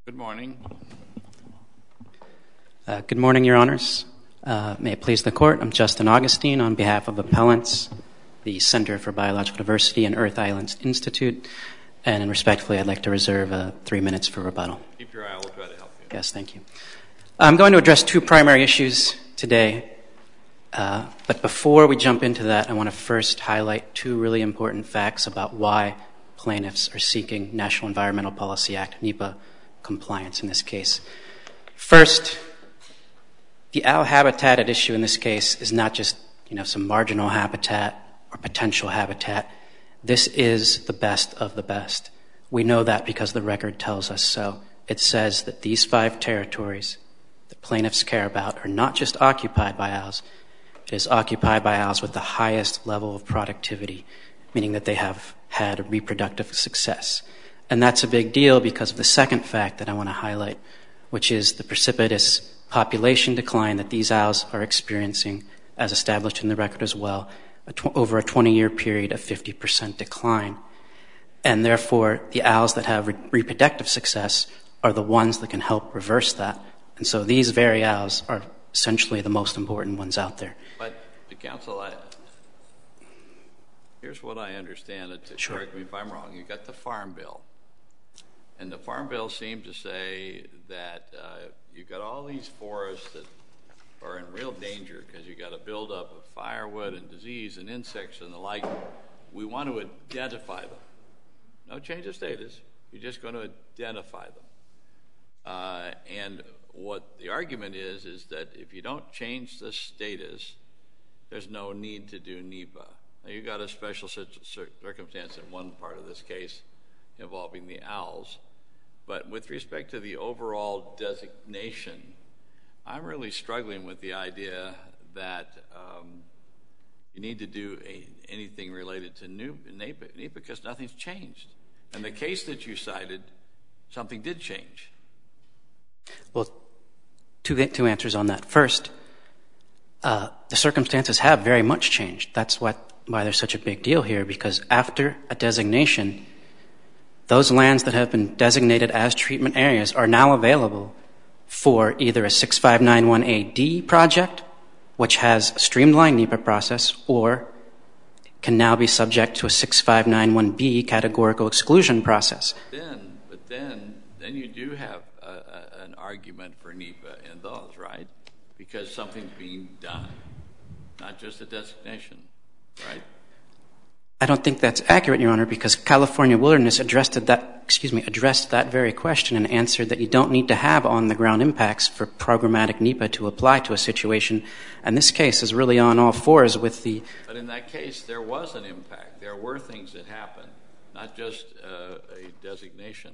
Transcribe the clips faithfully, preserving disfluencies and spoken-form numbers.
Good morning. Uh, good morning, Your Honors. Uh, may it please the Court, I'm Justin Augustine on behalf of Appellants, the Center for Biological Diversity and Earth Islands Institute, and respectfully, I'd like to reserve uh, three minutes for rebuttal. Keep your eye, we'll try to help you. Yes, thank you. I'm going to address two primary issues today, uh, but before we jump into that, I want to first highlight two really important facts about why plaintiffs are seeking National Environmental Policy Act, NEPA, compliance in this case. First, the owl habitat at issue in this case is not just, you know, some marginal habitat or potential habitat. This is the best of the best. We know that because the record tells us so. It says that these five territories that plaintiffs care about are not just occupied by owls. It is occupied by owls with the highest level of productivity, meaning that they have had reproductive success. And that's a big deal because of the second fact that I want to highlight, which is the precipitous population decline that these owls are experiencing, as established in the record as well, a tw- over a twenty-year period of fifty percent decline. And therefore, the owls that have re- reproductive success are the ones that can help reverse that. And so these very owls are essentially the most important ones out there. But, the counsel, I, here's what I understand. To Sure. Correct me if I'm wrong. You've got the Farm Bill. And the Farm Bill seemed to say that uh, you've got all these forests that are in real danger because you've got a buildup of firewood and disease and insects and the like. We want to identify them. No change of status. You're just going to identify them. Uh, and what the argument is, is that if you don't change the status, there's no need to do NEPA. Now, you've got a special circumstance in one part of this case involving the owls. But with respect to the overall designation, I'm really struggling with the idea that um, you need to do a, anything related to NEPA, NEPA because nothing's changed. And the case that you cited, something did change. Well, two, two answers on that. First, uh, the circumstances have very much changed. That's what, why there's such a big deal here, because after a designation, those lands that have been designated as treatment areas are now available for either a six five nine one A D project, which has a streamlined NEPA process, or can now be subject to a six five nine one B categorical exclusion process. But then, but then, then you do have a, a, an argument for NEPA in those, right? Because something's being done, not just a designation, right? I don't think that's accurate, Your Honor, because California Wilderness addressed that, excuse me, addressed that very question and answered that you don't need to have on-the-ground impacts for programmatic NEPA to apply to a situation. And this case is really on all fours with the... But in that case, there was an impact. There were things that happened, not just uh, a designation.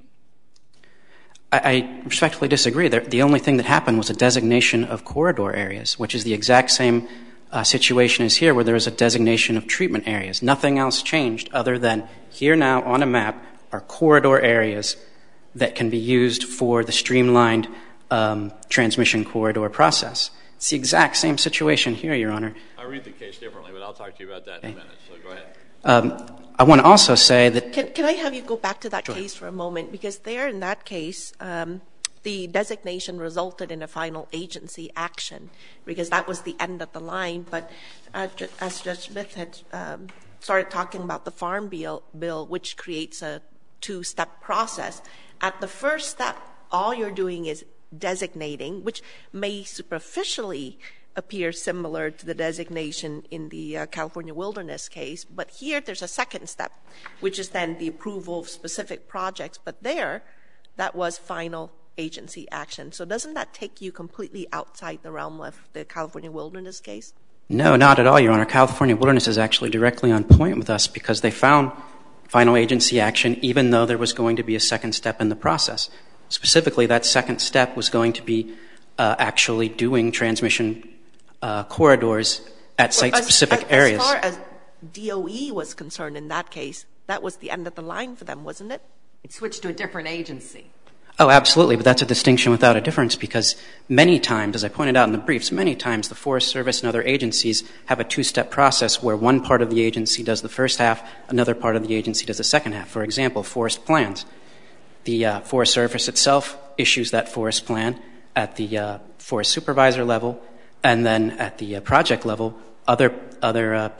I, I respectfully disagree. The, the only thing that happened was a designation of corridor areas, which is the exact same Uh, situation is here where there is a designation of treatment areas. Nothing else changed other than here now on a map are corridor areas that can be used for the streamlined um, transmission corridor process. It's the exact same situation here, Your Honor. I read the case differently, but I'll talk to you about that in okay. a minute, so go ahead. Um, I want to also say that... Can, can I have you go back to that Sure. case for a moment? Because there in that case... Um, the designation resulted in a final agency action because that was the end of the line. But uh, as Judge Smith had um, started talking about the Farm Bill, bill, which creates a two-step process, at the first step, all you're doing is designating, which may superficially appear similar to the designation in the uh, California Wilderness case. But here there's a second step, which is then the approval of specific projects. But there, that was final agency action. So doesn't that take you completely outside the realm of the California Wilderness case? No, not at all, Your Honor. California Wilderness is actually directly on point with us because they found final agency action even though there was going to be a second step in the process. Specifically, that second step was going to be uh, actually doing transmission uh, corridors at well, site-specific as, as, areas. As far as D O E was concerned in that case, that was the end of the line for them, wasn't it? It switched to a different agency. Oh, absolutely, but that's a distinction without a difference because many times, as I pointed out in the briefs, many times the Forest Service and other agencies have a two-step process where one part of the agency does the first half, another part of the agency does the second half. For example, forest plans. The uh, Forest Service itself issues that forest plan at the uh, forest supervisor level, and then at the uh, project level, other other uh,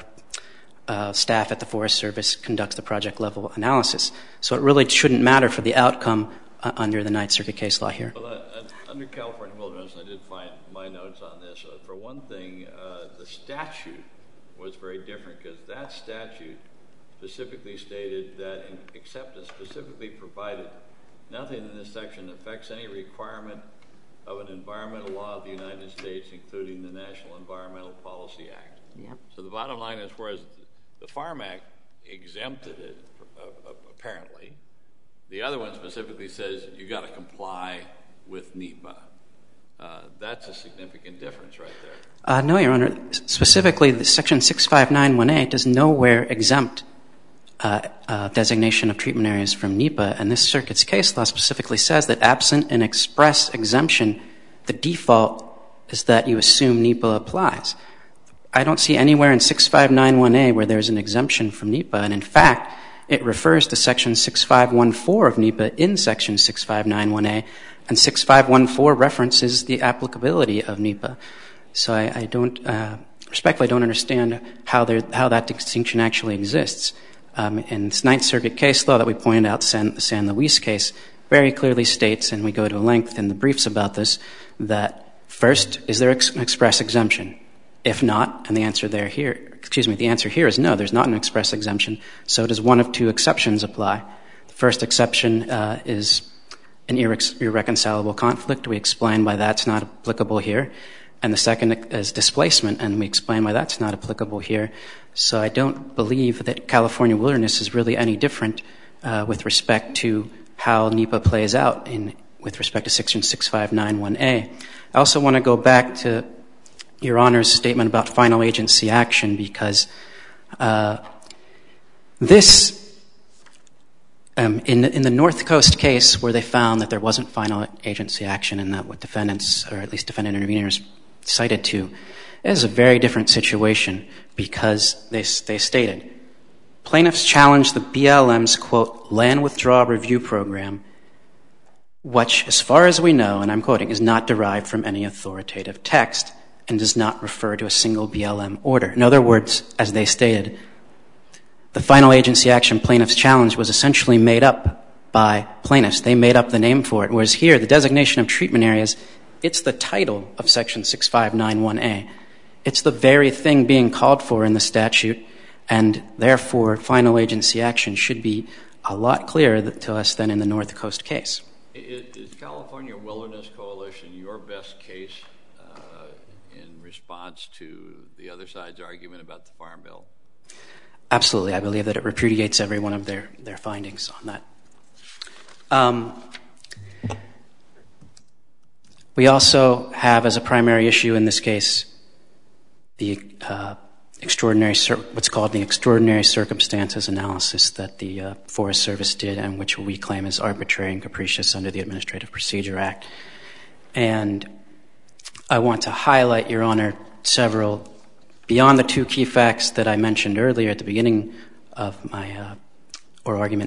uh, staff at the Forest Service conducts the project level analysis. So it really shouldn't matter for the outcome uh, under the Ninth Circuit case law here. Well, uh, under California wilderness, I did find my notes on this. Uh, for one thing, uh, the statute was very different because that statute specifically stated that, in, except as specifically provided, nothing in this section affects any requirement of an environmental law of the United States, including the National Environmental Policy Act. Yep. So the bottom line is, whereas the Farm Act exempted it, uh, apparently, the other one specifically says you got to comply with NEPA. Uh, that's a significant difference right there. Uh, no, Your Honor. Specifically, the Section six five nine one A does nowhere exempt uh, uh, designation of treatment areas from NEPA, and this circuit's case law specifically says that absent an express exemption, the default is that you assume NEPA applies. I don't see anywhere in six five nine one A where there's an exemption from NEPA, and in fact, it refers to Section six five one four of NEPA in Section six five nine one A, and six five one four references the applicability of NEPA. So I, I don't, uh, respectfully, I don't understand how there, how that distinction actually exists. Um, and this Ninth Circuit case law that we pointed out, San, the San Luis case, very clearly states, and we go to length in the briefs about this, that first, is there ex- an express exemption? If not, and the answer there here, excuse me, the answer here is no, there's not an express exemption. So does one of two exceptions apply? The first exception uh, is an irre- irreconcilable conflict. We explain why that's not applicable here. And the second is displacement, and we explain why that's not applicable here. So I don't believe that California wilderness is really any different uh, with respect to how NEPA plays out in with respect to Section six five nine one A. I also want to go back to Your Honor's statement about final agency action, because uh, this, um, in, the, in the North Coast case where they found that there wasn't final agency action and that what defendants, or at least defendant interveners, cited to, is a very different situation, because they, they stated, plaintiffs challenged the B L M's, quote, land withdrawal review program, which, as far as we know, and I'm quoting, is not derived from any authoritative text and does not refer to a single B L M order. In other words, as they stated, the final agency action plaintiffs challenge was essentially made up by plaintiffs. They made up the name for it, whereas here, the designation of treatment areas, it's the title of Section six five nine one A. It's the very thing being called for in the statute, and therefore, final agency action should be a lot clearer to us than in the North Coast case. Is, is California Wilderness Coalition your best case uh, in response to the other side's argument about the Farm Bill? Absolutely. I believe that it repudiates every one of their, their findings on that. Um, we also have as a primary issue in this case the uh, extraordinary, cir- what's called the extraordinary circumstances analysis that the uh, Forest Service did, and which we claim is arbitrary and capricious under the Administrative Procedure Act. And I want to highlight, Your Honor, several, beyond the two key facts that I mentioned earlier at the beginning of my uh, oral argument.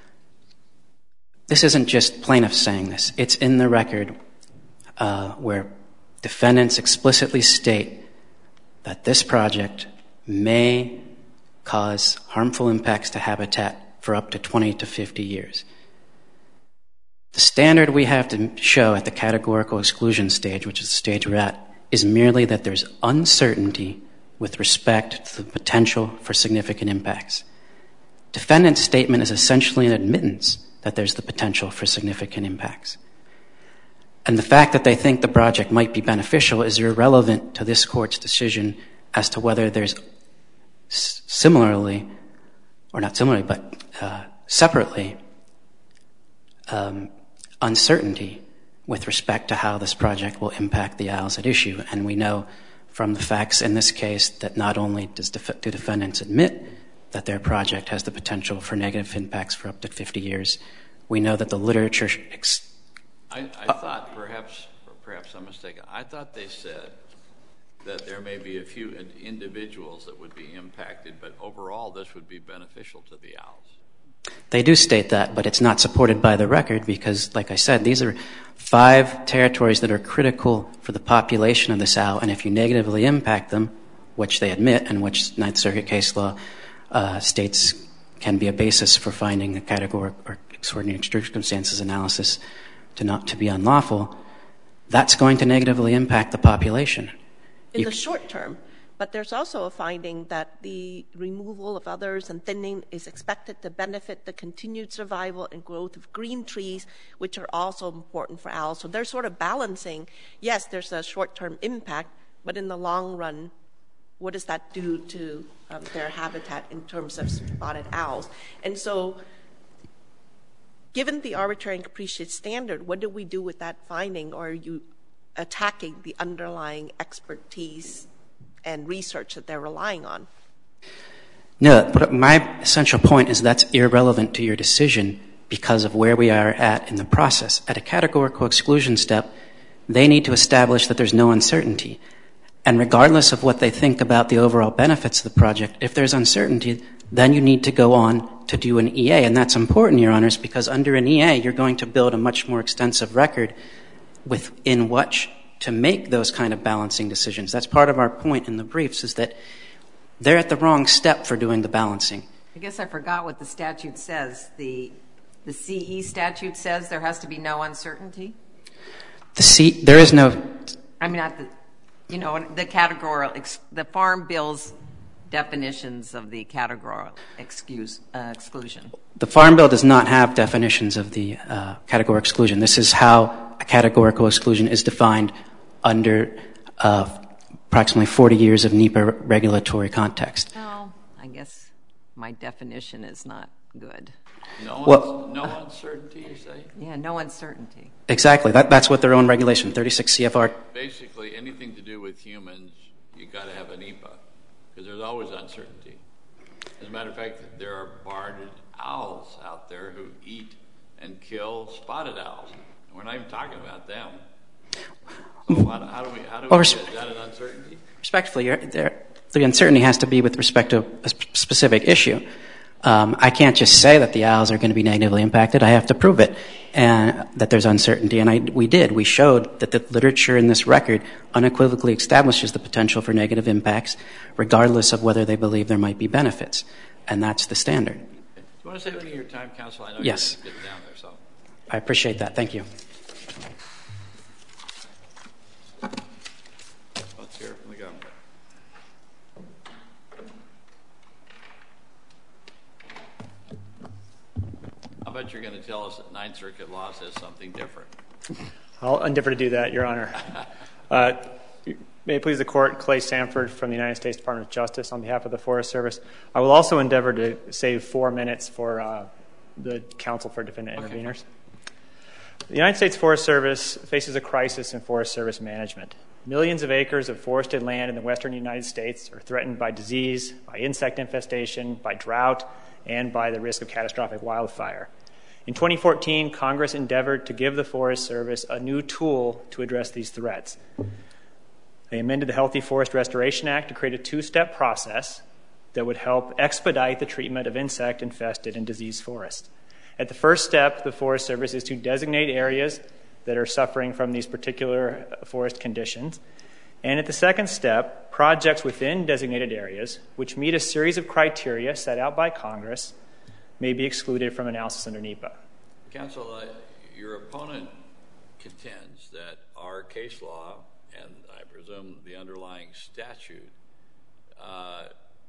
This isn't just plaintiffs saying this. It's in the record uh, where defendants explicitly state that this project may cause harmful impacts to habitat for up to twenty to fifty years. The standard we have to show at the categorical exclusion stage, which is the stage we're at, is merely that there's uncertainty with respect to the potential for significant impacts. Defendant's statement is essentially an admittance that there's the potential for significant impacts. And the fact that they think the project might be beneficial is irrelevant to this court's decision as to whether there's s- similarly, or not similarly, but uh, separately, um, uncertainty with respect to how this project will impact the Isles at issue. And we know from the facts in this case that not only does def- do defendants admit that their project has the potential for negative impacts for up to fifty years, we know that the literature ex- I, I thought, perhaps, or perhaps I'm mistaken, I thought they said that there may be a few individuals that would be impacted, but overall this would be beneficial to the owls. They do state that, but it's not supported by the record because, like I said, these are five territories that are critical for the population of this owl, and if you negatively impact them, which they admit and which Ninth Circuit case law uh, states can be a basis for finding a categorical or extraordinary circumstances analysis to not to be unlawful, that's going to negatively impact the population. In You the short term, but there's also a finding that the removal of others and thinning is expected to benefit the continued survival and growth of green trees, which are also important for owls. So they're sort of balancing, yes, there's a short-term impact, but in the long run, what does that do to um, their habitat in terms of spotted owls? And so given the arbitrary and capricious standard, what do we do with that finding? Or are you attacking the underlying expertise and research that they're relying on? No, but my essential point is that's irrelevant to your decision because of where we are at in the process. At a categorical exclusion step, they need to establish that there's no uncertainty. And regardless of what they think about the overall benefits of the project, if there's uncertainty, then you need to go on to do an E A. And that's important, Your Honors, because under an E A, you're going to build a much more extensive record within which to make those kind of balancing decisions. That's part of our point in the briefs, is that they're at the wrong step for doing the balancing. I guess I forgot what the statute says. The the C E statute says there has to be no uncertainty? The C, there is no... I mean, not the, you know, the categorical, ex, the Farm Bill's definitions of the categorical excuse, uh, exclusion. The Farm Bill does not have definitions of the uh, categorical exclusion. This is how a categorical exclusion is defined under uh, approximately forty years of NEPA regulatory context. Well, I guess my definition is not good. No, Well- no uncertainty, you say? Yeah, no uncertainty. Exactly. That, that's what their own regulation, thirty-six C F R. Basically, anything to do with humans, you got to have a NEPA, because there's always uncertainty. As a matter of fact, there are barred owls out there who eat and kill spotted owls. And we're not even talking about them. So how, how do we, how do we, Well, is that an uncertainty? Respectfully, you're, there, the uncertainty has to be with respect to a sp- specific issue. Um, I can't just say that the owls are going to be negatively impacted. I have to prove it, and that there's uncertainty. And I, we did. We showed that the literature in this record unequivocally establishes the potential for negative impacts, regardless of whether they believe there might be benefits. And that's the standard. Do you want to save any of your time, Counsel? I know Yes. you're getting down there, so. I appreciate that. Thank you. Let's hear from the government. I bet you're going to tell us that Ninth Circuit law says something different. I'll endeavor to do that, Your Honor. Uh, may it please the Court, Clay Sanford from the United States Department of Justice on behalf of the Forest Service. I will also endeavor to save four minutes for uh, the counsel for defendant Okay. interveners. The United States Forest Service faces a crisis in Forest Service management. Millions of acres of forested land in the western United States are threatened by disease, by insect infestation, by drought, and by the risk of catastrophic wildfire. In twenty fourteen, Congress endeavored to give the Forest Service a new tool to address these threats. They amended the Healthy Forest Restoration Act to create a two-step process that would help expedite the treatment of insect-infested and diseased forests. At the first step, the Forest Service is to designate areas that are suffering from these particular forest conditions. And at the second step, projects within designated areas, which meet a series of criteria set out by Congress, may be excluded from analysis under NEPA. Counsel, uh, your opponent contends that our case law, and I presume the underlying statute, uh,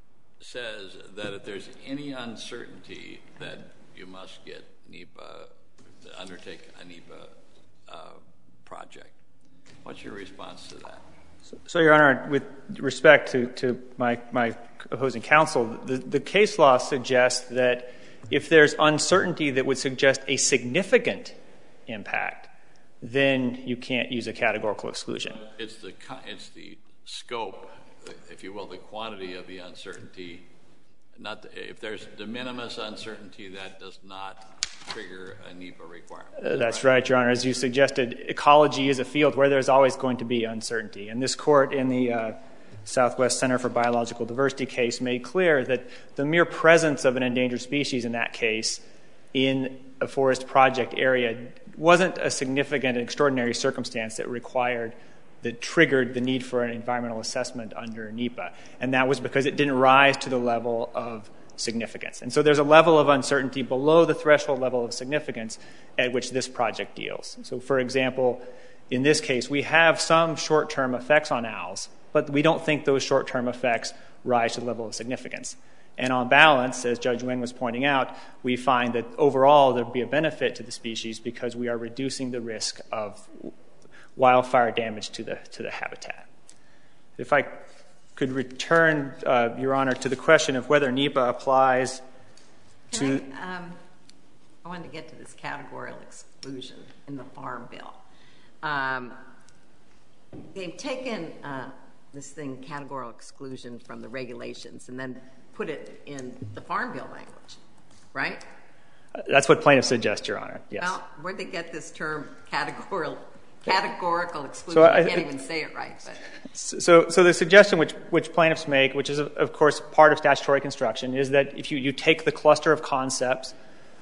says that if there's any uncertainty that you must get NEPA, undertake a NEPA uh, project. What's your response to that? So, so Your Honor, with respect to, to my, my opposing counsel, the, the case law suggests that if there's uncertainty that would suggest a significant impact, then you can't use a categorical exclusion. It's the, it's the scope, if you will, the quantity of the uncertainty. Not the, if there's de minimis uncertainty, that does not trigger a NEPA requirement. Uh, that's right? right, Your Honor. As you suggested, ecology is a field where there's always going to be uncertainty. And this court in the uh, Southwest Center for Biological Diversity case made clear that the mere presence of an endangered species in that case in a forest project area wasn't a significant and extraordinary circumstance that required, that triggered the need for an environmental assessment under NEPA. And that was because it didn't rise to the level of significance. And so there's a level of uncertainty below the threshold level of significance at which this project deals. So, for example, in this case, we have some short-term effects on owls, but we don't think those short-term effects rise to the level of significance. And on balance, as Judge Nguyen was pointing out, we find that overall there would be a benefit to the species because we are reducing the risk of wildfire damage to the to the habitat. If I could return, uh, Your Honor, to the question of whether NEPA applies to... Can I, um, I wanted to get to this categorical exclusion in the Farm Bill. Um, they've taken uh, this thing, categorical exclusion, from the regulations and then put it in the Farm Bill language, right? That's what plaintiffs suggest, Your Honor, yes. Well, where'd they get this term categorical, categorical exclusion? So I, I can't even say it right. But. So, so the suggestion which, which plaintiffs make, which is, of, of course, part of statutory construction, is that if you, you take the cluster of concepts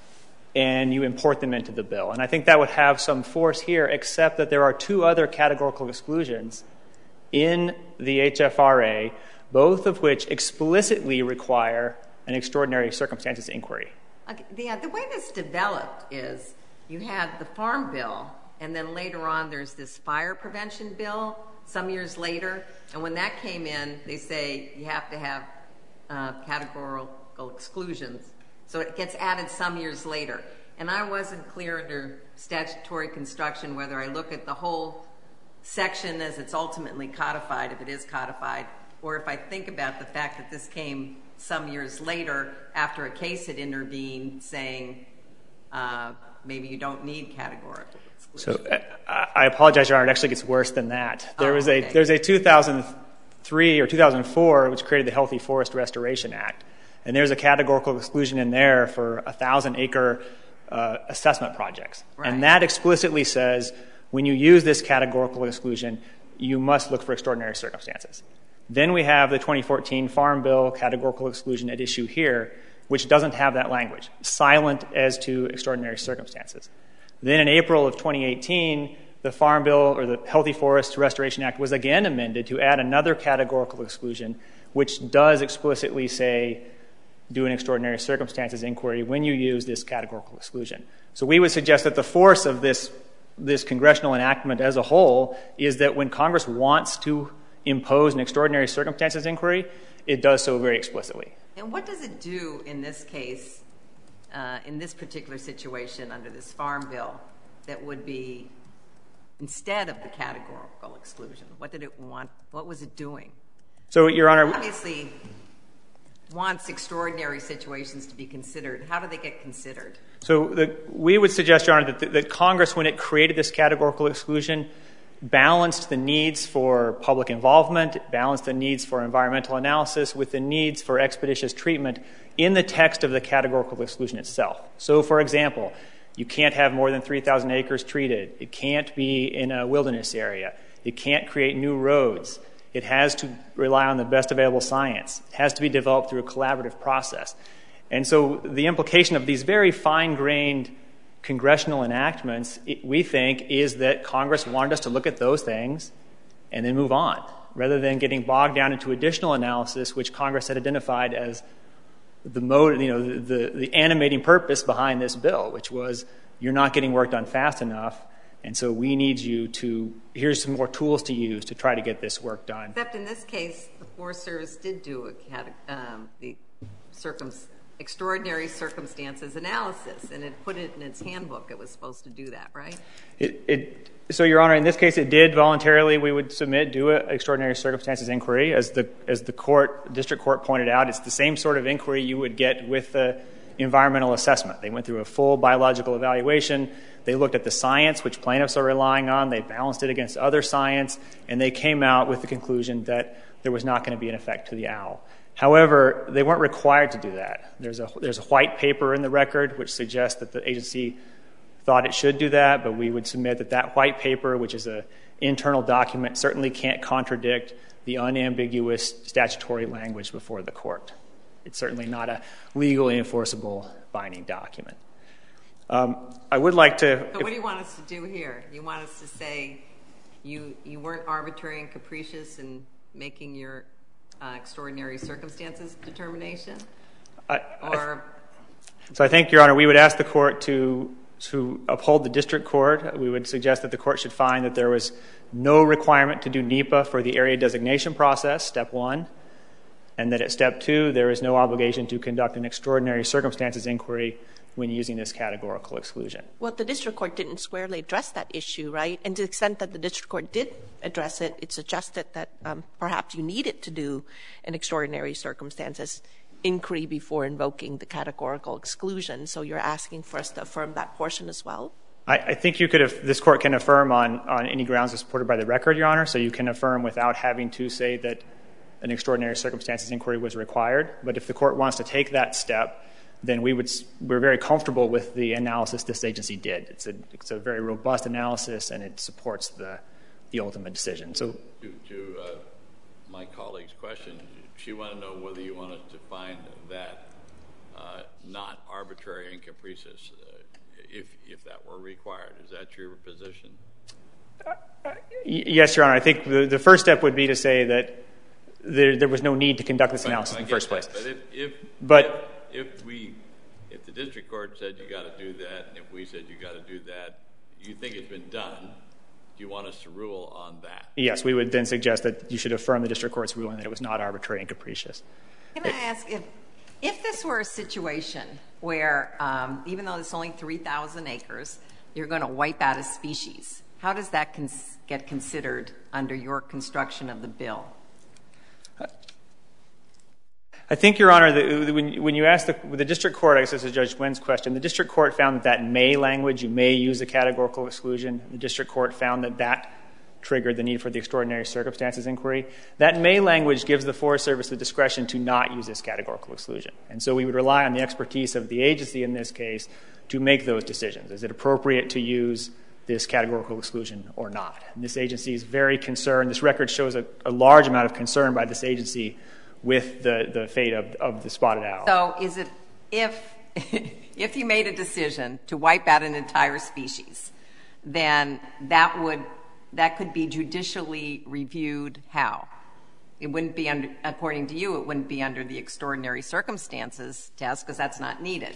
and you import them into the bill. And I think that would have some force here, except that there are two other categorical exclusions in the H F R A, both of which explicitly require an extraordinary circumstances inquiry. Okay, the, the way this developed is you had the Farm Bill, and then later on there's this fire prevention bill some years later, and when that came in, they say you have to have uh, categorical exclusions. So it gets added some years later. And I wasn't clear under statutory construction whether I look at the whole section as it's ultimately codified, if it is codified, or if I think about the fact that this came some years later after a case had intervened saying uh, maybe you don't need categorical exclusion. So uh, I apologize, Your Honor, it actually gets worse than that. There oh, was okay. a there's a two thousand three or two thousand four which created the Healthy Forest Restoration Act. And there's a categorical exclusion in there for a thousand acre uh, assessment projects. Right. And that explicitly says when you use this categorical exclusion, you must look for extraordinary circumstances. Then we have the twenty fourteen Farm Bill categorical exclusion at issue here, which doesn't have that language, silent as to extraordinary circumstances. Then in April of twenty eighteen, the Farm Bill, or the Healthy Forest Restoration Act, was again amended to add another categorical exclusion, which does explicitly say do an extraordinary circumstances inquiry when you use this categorical exclusion. So we would suggest that the force of this, this congressional enactment as a whole is that when Congress wants to impose an extraordinary circumstances inquiry, it does so very explicitly. And what does it do in this case, uh, in this particular situation under this Farm Bill, that would be instead of the categorical exclusion? What did it want? What was it doing? So, Your Honor, obviously wants extraordinary situations to be considered. How do they get considered? So the, we would suggest, Your Honor, that, that Congress, when it created this categorical exclusion, balanced the needs for public involvement, balanced the needs for environmental analysis with the needs for expeditious treatment in the text of the categorical exclusion itself. So, for example, you can't have more than three thousand acres treated. It can't be in a wilderness area. It can't create new roads. It has to rely on the best available science. It has to be developed through a collaborative process. And so the implication of these very fine-grained congressional enactments, it, we think, is that Congress wanted us to look at those things and then move on, rather than getting bogged down into additional analysis, which Congress had identified as the mode, you know, the, the, the animating purpose behind this bill, which was you're not getting work done fast enough, and so we need you to, here's some more tools to use to try to get this work done. Except in this case, the Forest Service did do a cat, um, the circum, extraordinary circumstances analysis, and it put it in its handbook. It was supposed to do that, right? It, it, so, Your Honor, in this case, it did voluntarily, we would submit, do an extraordinary circumstances inquiry. As the, as the court, district court pointed out, it's the same sort of inquiry you would get with the environmental assessment. They went through a full biological evaluation. They looked at the science, which plaintiffs are relying on. They balanced it against other science, and they came out with the conclusion that there was not going to be an effect to the owl. However, they weren't required to do that. There's a, there's a white paper in the record which suggests that the agency thought it should do that, but we would submit that that white paper, which is an internal document, certainly can't contradict the unambiguous statutory language before the court. It's certainly not a legally enforceable binding document. Um, I would like to... But what do you want us to do here? You want us to say you, you weren't arbitrary and capricious in making your uh, extraordinary circumstances determination? I, or... I, so I think, Your Honor, we would ask the court to, to uphold the district court. We would suggest that the court should find that there was no requirement to do NEPA for the area designation process, step one, and that at step two, there is no obligation to conduct an extraordinary circumstances inquiry when using this categorical exclusion. Well, the district court didn't squarely address that issue, right? And to the extent that the district court did address it, it suggested that um, perhaps you needed to do an extraordinary circumstances inquiry before invoking the categorical exclusion. So you're asking for us to affirm that portion as well? I, I think you could have, this court can affirm on, on any grounds supported by the record, Your Honor, so you can affirm without having to say that an extraordinary circumstances inquiry was required. But if the court wants to take that step, then we would, we're very comfortable with the analysis this agency did. It's a, it's a very robust analysis, and it supports the, the ultimate decision. So, to, to uh, my colleague's question, she wanted to know whether you wanted to find that uh, not arbitrary and capricious, uh, if if that were required. Is that your position? Uh, yes, Your Honor. I think the, the first step would be to say that there, there was no need to conduct this analysis in the first place. But if, if but if we, if the district court said you got to do that, and if we said you got to do that, you think it's been done, do you want us to rule on that? Yes, we would then suggest that you should affirm the district court's ruling that it was not arbitrary and capricious. Can I ask, if, if this were a situation where, um, even though it's only three thousand acres, you're going to wipe out a species, how does that cons- get considered under your construction of the bill? I think, Your Honor, that when, when you ask the, the district court, I guess this is Judge Wynn's question, the district court found that that may language, you may use a categorical exclusion. The district court found that that triggered the need for the extraordinary circumstances inquiry. That may language gives the Forest Service the discretion to not use this categorical exclusion. And so we would rely on the expertise of the agency in this case to make those decisions. Is it appropriate to use this categorical exclusion or not? And this agency is very concerned. This record shows a, a large amount of concern by this agency with the, the fate of, of the spotted owl. So is it, if, if you made a decision to wipe out an entire species, then that would, that could be judicially reviewed how? It wouldn't be under, according to you, it wouldn't be under the extraordinary circumstances test because that's not needed.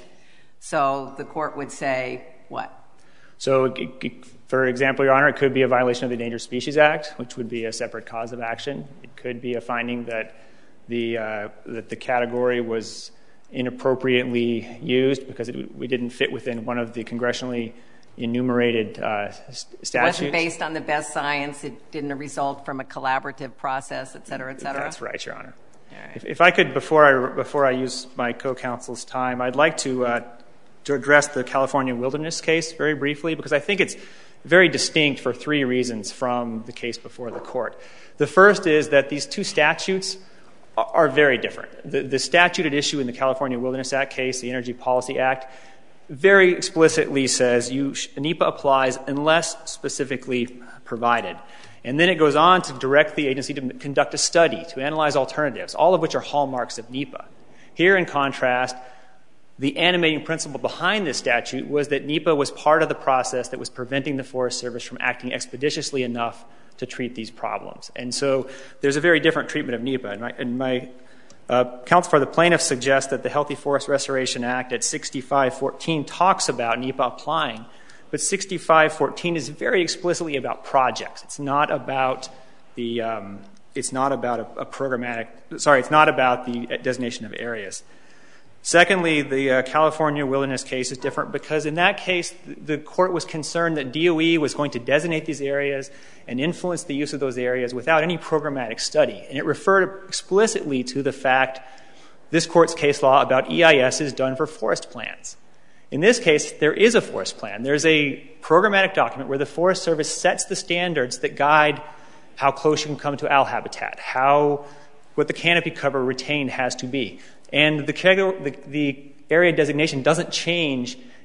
So the court would say what? So, for example, Your Honor, it could be a violation of the Endangered Species Act, which would be a separate cause of action. It could be a finding that the uh, that the category was inappropriately used because it, we didn't fit within one of the congressionally enumerated uh, statutes. It wasn't based on the best science. It didn't result from a collaborative process, et cetera, et cetera. That's right, Your Honor. Right. If, if I could, before I before I use my co-counsel's time, I'd like to uh, to address the California wilderness case very briefly because I think it's very distinct for three reasons from the case before the court. The first is that these two statutes are very different. The, the statute at issue in the California Wilderness Act case, the Energy Policy Act, very explicitly says you, NEPA applies unless specifically provided. And then it goes on to direct the agency to conduct a study, to analyze alternatives, all of which are hallmarks of NEPA. Here, in contrast, the animating principle behind this statute was that NEPA was part of the process that was preventing the Forest Service from acting expeditiously enough to treat these problems. And so there's a very different treatment of NEPA. And my, and my uh, counsel for the plaintiffs suggests that the Healthy Forest Restoration Act at sixty-five fourteen talks about NEPA applying. But sixty-five fourteen is very explicitly about projects. It's not about the, um, it's not about a, a programmatic, sorry, it's not about the designation of areas. Secondly, the uh, California wilderness case is different because in that case, the court was concerned that D O E was going to designate these areas and influence the use of those areas without any programmatic study. And it referred explicitly to the fact this court's case law about E I S is done for forest plans. In this case, there is a forest plan. There's a programmatic document where the Forest Service sets the standards that guide how close you can come to owl habitat, how, what the canopy cover retained has to be. And the, the, the area designation doesn't change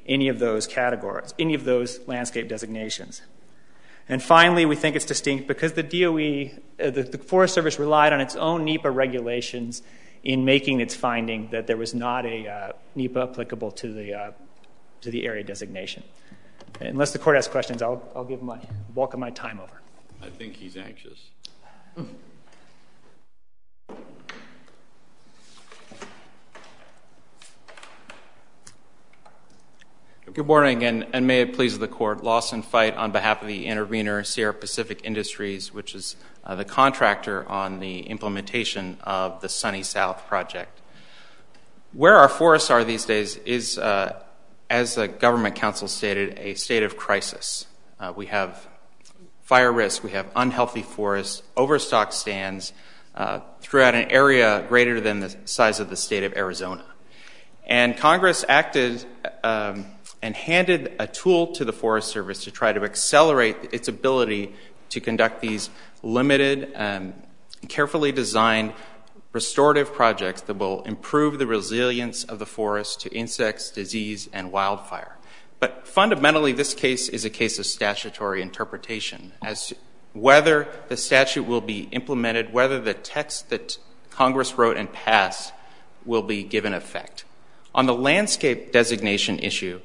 any of those categories, any of those landscape designations. And finally, we think it's distinct because the D O E, uh, the, the Forest Service relied on its own NEPA regulations in making its finding that there was not a uh, NEPA applicable to the uh, to the area designation. Unless the court has questions, I'll, I'll give my bulk of my time over. I think he's anxious. Good morning, and, and may it please the court. Lawson Fight on behalf of the intervener, Sierra Pacific Industries, which is uh, the contractor on the implementation of the Sunny South project. Where our forests are these days is, uh, as the government council stated, a state of crisis. Uh, we have fire risk, we have unhealthy forests, overstocked stands uh, throughout an area greater than the size of the state of Arizona. And Congress acted um, and handed a tool to the Forest Service to try to accelerate its ability to conduct these limited, um, carefully designed restorative projects that will improve the resilience of the forest to insects, disease, and wildfire. But fundamentally, this case is a case of statutory interpretation as to whether the statute will be implemented, whether the text that Congress wrote and passed will be given effect. On the landscape designation issue,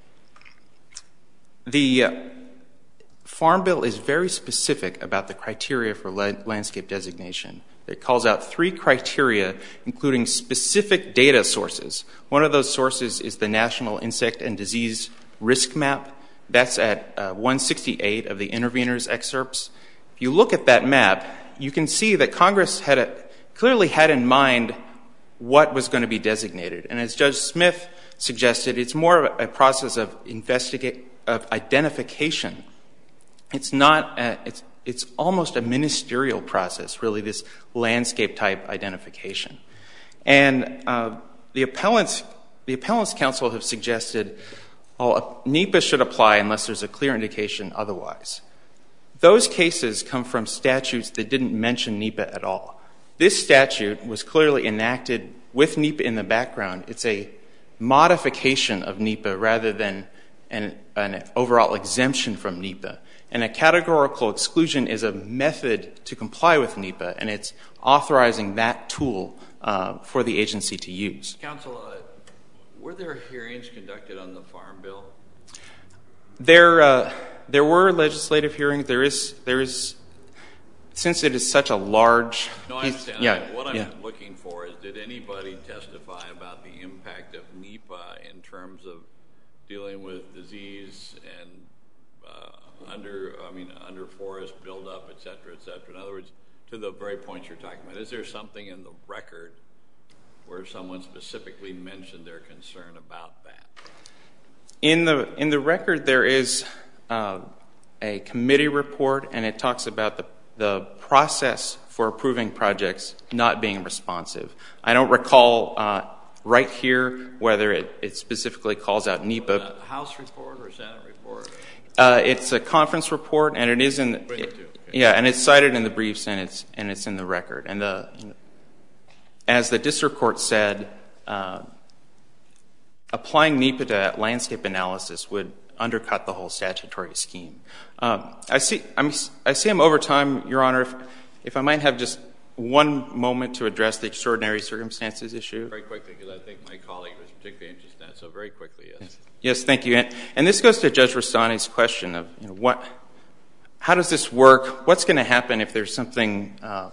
the uh, Farm Bill is very specific about the criteria for la- landscape designation. It calls out three criteria, including specific data sources. One of those sources is the National Insect and Disease Risk Map. That's at uh, one sixty-eight of the intervener's excerpts. If you look at that map, you can see that Congress had a, clearly had in mind what was going to be designated. And as Judge Smith suggested, it's more of a process of investigate, of identification. It's not, a, it's, it's almost a ministerial process, really, this landscape type identification. And uh, the appellants, the appellants council have suggested, oh, NEPA should apply unless there's a clear indication otherwise. Those cases come from statutes that didn't mention NEPA at all. This statute was clearly enacted with NEPA in the background. It's a modification of NEPA rather than an, an overall exemption from NEPA. And a categorical exclusion is a method to comply with NEPA, and it's authorizing that tool uh, for the agency to use. Counsel, uh, were there hearings conducted on the Farm Bill? There, uh, there were legislative hearings. There is, there is, since it is such a large. No, I understand. Yeah, what I'm yeah. looking for is, did anybody testify about the impact of NEPA in terms of dealing with disease and uh, under, I mean, under forest buildup, et cetera, et cetera? In other words, to the very point you're talking about, is there something in the record where someone specifically mentioned their concern about that? In the in the record, there is uh, a committee report, and it talks about the the process for approving projects not being responsive. I don't recall uh, right here whether it, it specifically calls out NEPA. A House report or Senate report? Uh, it's a conference report, and it is in. Bring it to, okay. Yeah, and it's cited in the briefs, and it's and it's in the record. And the, you know, as the district court said, uh, applying NEPA to landscape analysis would undercut the whole statutory scheme. Um, I see. I'm, I see I'm over time, Your Honor. If, if I might have just one moment to address the extraordinary circumstances issue. Very quickly, because I think my colleague was particularly interested in that. So very quickly, yes. Yes, yes thank you. And, and this goes to Judge Rastani's question of, you know, what, how does this work? What's going to happen if there's something, uh,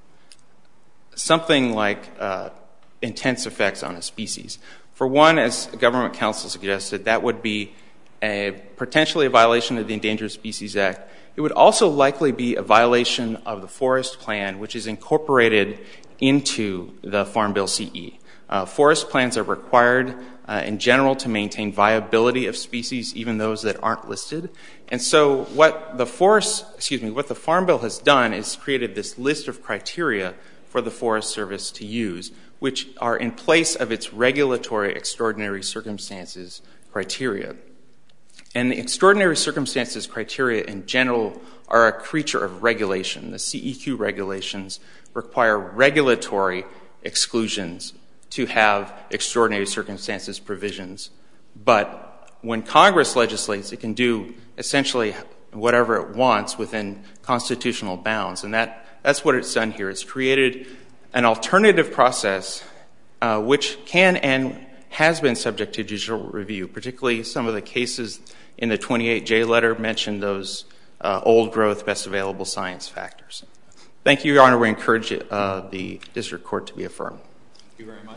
something like uh, intense effects on a species? For one, as government counsel suggested, that would be a potentially a violation of the Endangered Species Act. It would also likely be a violation of the Forest Plan, which is incorporated into the Farm Bill C E. Uh, forest plans are required uh, in general to maintain viability of species, even those that aren't listed. And so what the forest, excuse me, what the Farm Bill has done is created this list of criteria for the Forest Service to use, which are in place of its regulatory extraordinary circumstances criteria. And the extraordinary circumstances criteria in general are a creature of regulation. The C E Q regulations require regulatory exclusions to have extraordinary circumstances provisions. But when Congress legislates, it can do essentially whatever it wants within constitutional bounds. And that, that's what it's done here. It's created an alternative process uh, which can and has been subject to judicial review, particularly some of the cases in the twenty-eight J letter mentioned those uh, old growth, best available science factors. Thank you, Your Honor. We encourage uh, the district court to be affirmed. Thank you very much.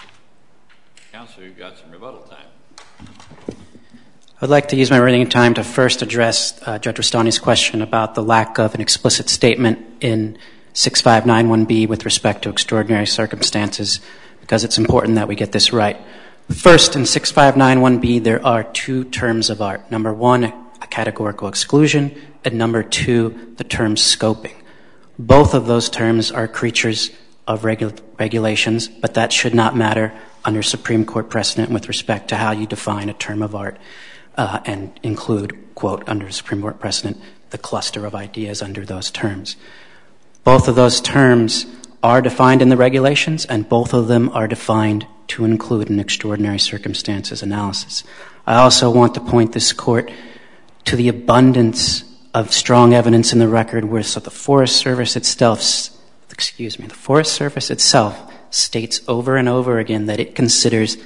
Counsel, you've got some rebuttal time. I'd like to use my remaining time to first address uh, Judge Rustani's question about the lack of an explicit statement in six five nine one B with respect to extraordinary circumstances, because it's important that we get this right. First, in six five nine one B, there are two terms of art. Number one, a categorical exclusion, and number two, the term scoping. Both of those terms are creatures of regu- regulations, but that should not matter under Supreme Court precedent with respect to how you define a term of art uh, and include, quote, under Supreme Court precedent, the cluster of ideas under those terms. Both of those terms are defined in the regulations, and both of them are defined to include an extraordinary circumstances analysis. I also want to point this court to the abundance of strong evidence in the record where so the Forest Service itself, excuse me, the Forest Service itself states over and over again that it considers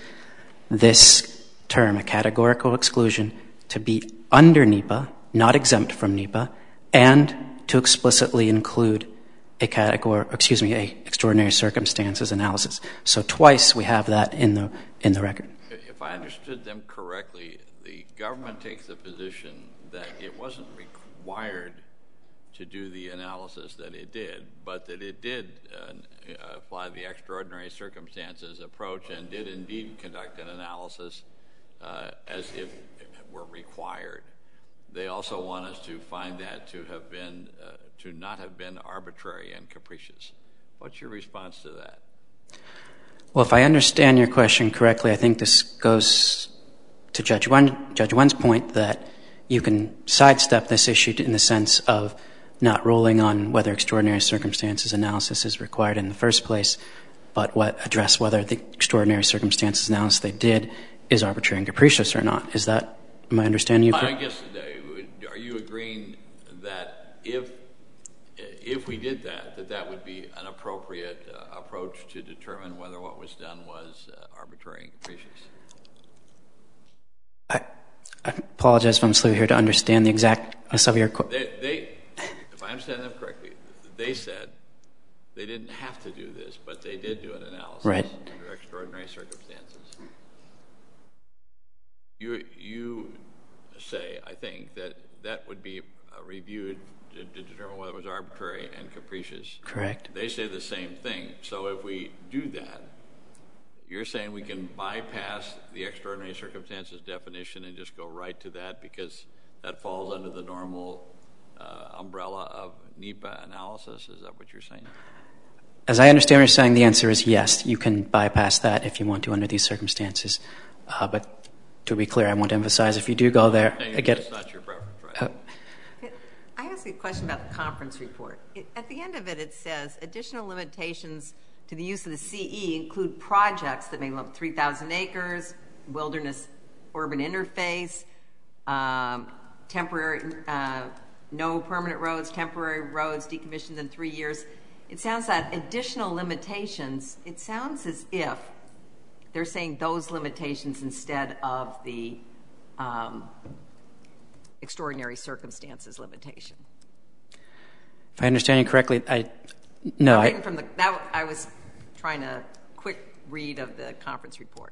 this term, a categorical exclusion, to be under NEPA, not exempt from NEPA, and to explicitly include a category, excuse me, a extraordinary circumstances analysis. So twice we have that in the in the record. If I understood them correctly, the government takes the position that it wasn't required to do the analysis that it did, but that it did uh, apply the extraordinary circumstances approach and did indeed conduct an analysis uh, as if it were required. They also want us to find that to have been, uh, to not have been arbitrary and capricious. What's your response to that? Well, if I understand your question correctly, I think this goes to Judge Wen, Judge Wen's point that you can sidestep this issue in the sense of not ruling on whether extraordinary circumstances analysis is required in the first place, but what address whether the extraordinary circumstances analysis they did is arbitrary and capricious or not. Is that, am I understanding you correctly? I guess, are you agreeing that if if we did that, that that would be an appropriate uh, approach to determine whether what was done was uh, arbitrary and capricious? I, I apologize if I'm slow here to understand the exactness of your question. They, they, if I understand them correctly, they said they didn't have to do this, but they did do an analysis right. under extraordinary circumstances. You, you say, I think, that that would be uh, reviewed to, to determine whether it was arbitrary and capricious. Correct. They say the same thing. So if we do that, you're saying we can bypass the extraordinary circumstances definition and just go right to that because that falls under the normal uh, umbrella of NEPA analysis? Is that what you're saying? As I understand what you're saying, the answer is yes. You can bypass that if you want to under these circumstances. Uh, but to be clear, I want to emphasize if you do go there, again, it's not your preference, right? Uh, I ask you a question about the conference report. It, at the end of it, it says additional limitations to the use of the C E include projects that may lump three thousand acres, wilderness urban interface, um, temporary, uh, no permanent roads, temporary roads decommissioned in three years. It sounds like additional limitations, it sounds as if they're saying those limitations instead of the um, extraordinary circumstances limitation. If I understand you correctly, I no, I'm I reading from the that I was trying a quick read of the conference report.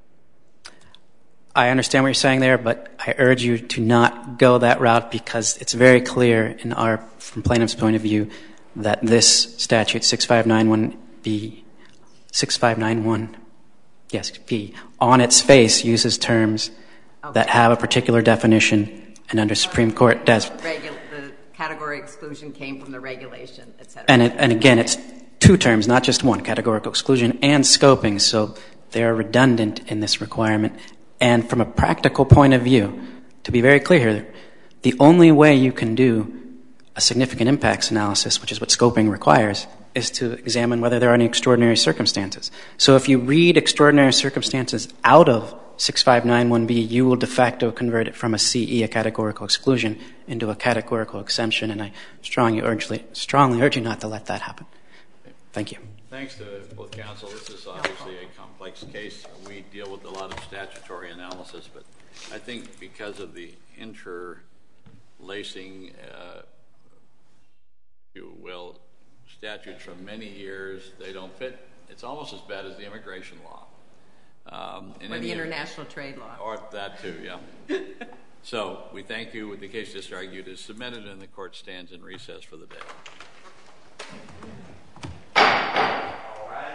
I understand what you're saying there, but I urge you to not go that route because it's very clear in our, from plaintiff's point of view, that this statute six five nine one B, six five nine one, yes, B, on its face uses terms okay. that have a particular definition, and under Supreme Court does. Regu- the category exclusion came from the regulation, et cetera. And, it, and again, it's two terms, not just one, categorical exclusion and scoping, so they're redundant in this requirement. And from a practical point of view, to be very clear here, the only way you can do a significant impacts analysis, which is what scoping requires, is to examine whether there are any extraordinary circumstances. So if you read extraordinary circumstances out of six five nine one B, you will de facto convert it from a C E, a categorical exclusion, into a categorical exemption, and I strongly urge, strongly urge you not to let that happen. Thank you. Thanks to both counsel. This is obviously a complex case. We deal with a lot of statutory analysis, but I think because of the interlacing, uh, if you will, statutes from many years, they don't fit. It's almost as bad as the immigration law. Um, or the international trade law. Or that too, yeah. So we thank you. The case just argued is submitted and the court stands in recess for the day.